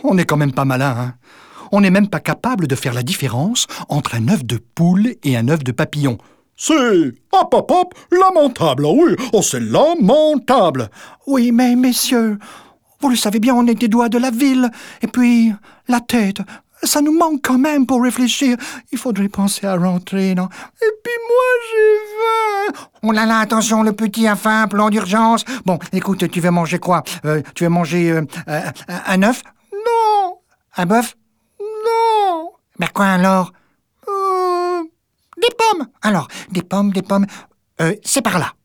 On n'est quand même pas malin, hein. On n'est même pas capable de faire la différence entre un œuf de poule et un œuf de papillon. C'est... hop, lamentable, oui, oh, c'est lamentable. Oui, mais messieurs, vous le savez bien, on est des doigts de la ville. Et puis, la tête, ça nous manque quand même pour réfléchir. Il faudrait penser à rentrer, non? Et puis moi, j'ai faim. Oh là là, attention, le petit a faim, plan d'urgence. Bon, écoute, tu veux manger quoi? Tu veux manger un œuf? Non. Un bœuf? Non. Mais quoi alors? Des pommes. Alors, des pommes. C'est par là.